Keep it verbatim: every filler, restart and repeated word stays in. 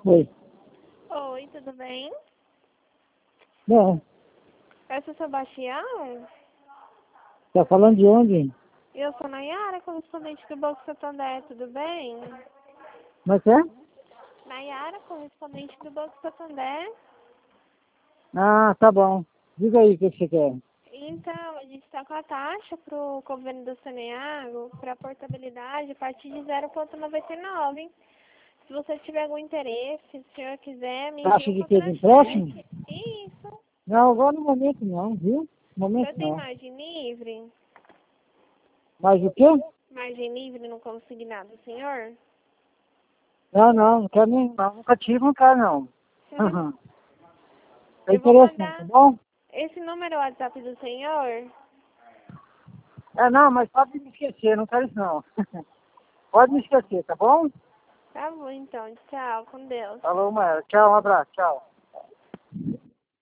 Oi. Oi, tudo bem? Não, Eu sou Sebastião. tá falando de onde? Eu sou Nayara, correspondente do Banco Santander, tudo bem? Como é que é? Nayara, correspondente do Banco Santander. Ah, tá bom. Diga aí o que você quer. Então, a gente está com a taxa para o convênio do Saneago, para portabilidade, a partir de zero vírgula noventa e nove, hein? Se você tiver algum interesse, se o senhor quiser, me envie Taxa um de quê? De contra-cheque. empréstimo? Isso. Não, agora no momento não, viu? No O senhor momento tem não. margem livre? Mas o quê? Margem livre no consignado, senhor? Não, não, não quero nem, não. Nunca tive, não quero não. Uhum. É Eu vou interessante, tá mandar. bom? Esse número é o WhatsApp do senhor? É, não, mas pode me esquecer, não quero isso não. Pode me esquecer, tá bom? Tá bom, então. Tchau, com Deus. Falou, Maera. Tchau, um abraço, tchau.